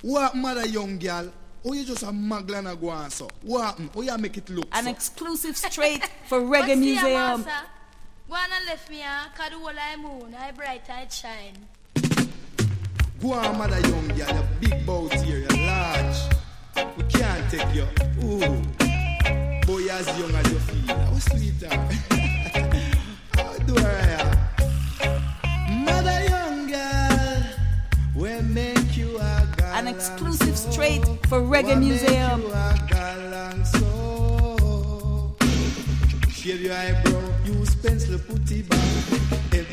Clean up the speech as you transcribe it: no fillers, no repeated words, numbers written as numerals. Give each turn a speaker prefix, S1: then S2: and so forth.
S1: What mother young girl? Oh, you just a maglana go on so. What happen? Oh, you make it look
S2: An
S1: so.
S2: exclusive straight for Reggae Museum.
S3: Go on and left me here, cause the whole I moon, I bright, I shine.
S1: Go on, mother young girl, you big bout here, you large. We can't take you. Ooh. Boy, as young as you feel. How sweet how do I? Mother young girl, we make you a girl.
S2: An exclusive straight for Reggae Museum.
S1: Shave your eyebrow, use pencil, put it back.